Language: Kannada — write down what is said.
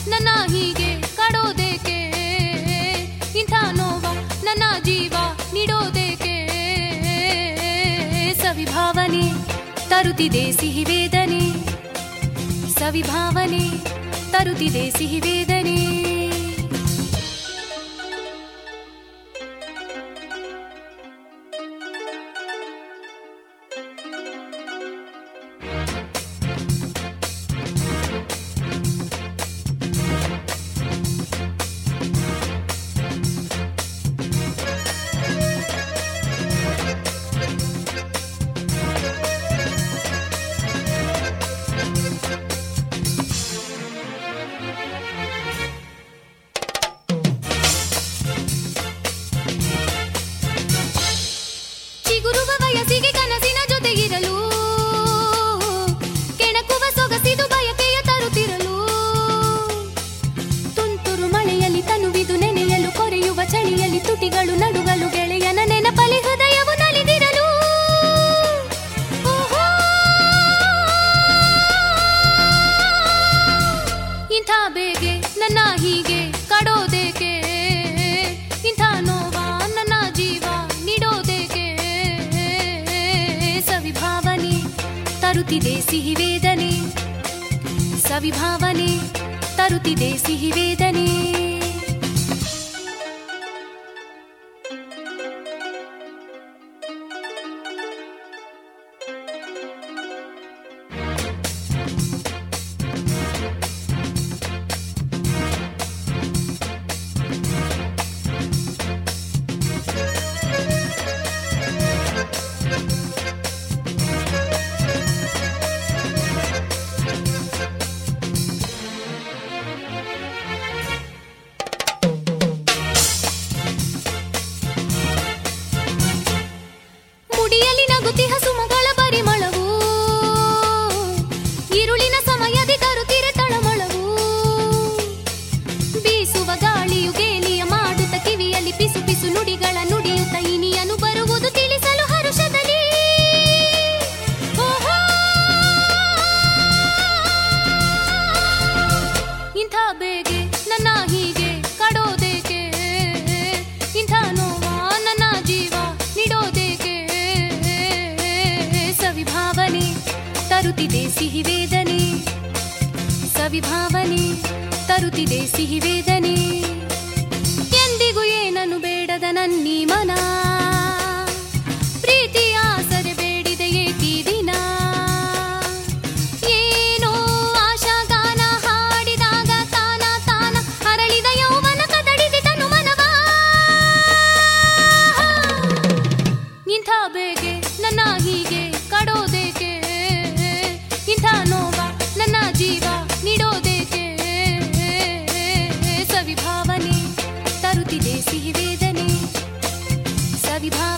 ನನ್ನ ಹೀಗೆ ಕಾಡೋದೇಕೆ, ಇಂಥ ನೋವ ನನ್ನ ಜೀವ ನೀಡೋದೇಕೆ. ಸವಿಭಾವನೆ ತರುತ್ತಿದೆ ಸಿಹಿ ವೇದನೆ, ಸವಿಭಾವನೆ ತರುತ್ತಿದೆ ಸಿಹಿ ವೇದನೆ. ಚಿಗುರುವ ವಯಸ್ಸಿಗೆ ಕನಸಿನ ಜೊತೆಗಿರಲು, ಕೆಣಕುವ ಸೊಗಸಿದು ಬಯಕೆಯ ತರುತ್ತಿರಲು, ತುಂತುರು ಮಳೆಯಲ್ಲಿ ತನುವಿದು ನೆನೆಯಲು, ಕೊರೆಯುವ ಚಳಿಯಲ್ಲಿ ತುಟಿಗಳು ನಡುಗಲು, ಗೆಳೆಯನ ನೆನಪಲಿ ಹೃದಯವು ನಲಿದಿರಲು. ಇಂಥ ಬೇಗೆ ನನ್ನ ಹೀಗೆ ಕಾಡೋದೇಕೆ, ಇಂಥ ನೋವ ನನ್ನ ಜೀವ ನೀಡೋದೇಕೆ. ಸವಿಭಾವನೆ ತರುತ್ತಿದೆ ಸಿಹಿ ವೇದನೆ, ಸವಿಭಾವನೆ ತರುತ್ತಿದೆ ಸಿಹಿ ವೇದನೆ. ಮುಡಿಯಲ್ಲಿ ನಗುತ್ತಿಹ ಸುಮಗಳ ಪರಿಮಳವು, ಇರುಳಿನ ಸಮಯದಿ ತರುತ್ತಿರೆ ತಳಮಳವು, ಬೀಸುವ ಗಾಳಿಯು ಗೇಲಿಯ ಮಾಡುತ್ತ ಕಿವಿಯಲ್ಲಿ ಪಿಸು ಪಿಸು ನುಡಿಗಳ ನುಡಿಯುತ್ತ ಇನಿಯನು ಬರುವುದು ತಿಳಿಸಲು ಹರುಷದಲ್ಲಿ. ಇಂಥ ಬೇಗೆ ನನ್ನ ಹೀಗೆ ಕಾಡೋದೇಕೆ, ಇಂಥ ನೋವ ನನ್ನ ಜೀವ ನೀಡೋದೇಕೆ. ಸವಿಭಾವನೆ ತರುತ್ತಿದೆ ಸಿಹಿ ವೇದನೆ, ಸವಿಭಾವನೆ ತರುತ್ತಿದೆ ಸಿಹಿ ವೇದನೆ. ಎಂದಿಗೂ ಏನನ್ನು ಬೇಡದ ನನ್ನೀ ಮನ, ಪ್ರೀತಿಯ ಆಸರೆ ಬೇಡಿದೆ ಏಕೀ ದಿನ. ಏನೋ ಆಶಾಗಾನ ಹಾಡಿದಾಗ ತಾನ ತಾನ ಅರಳಿದ ಯೌವನ ಕದಡಿದಿದನು ಮನವ. ಇಂಥ ಬೇಗೆ ನನ್ನ ಹೀಗೆ ಕಾಡೋದೇಕೆ, ಇಂಥ ನೋವ ನನ್ನ ಜೀವ ನೀಡೋದೇಕೆ. ಸವಿಭಾವನೆ ತರುತ್ತಿದೆ ಸಿಹಿ ವೇದನೆ, ಸವಿಭಾವನೆ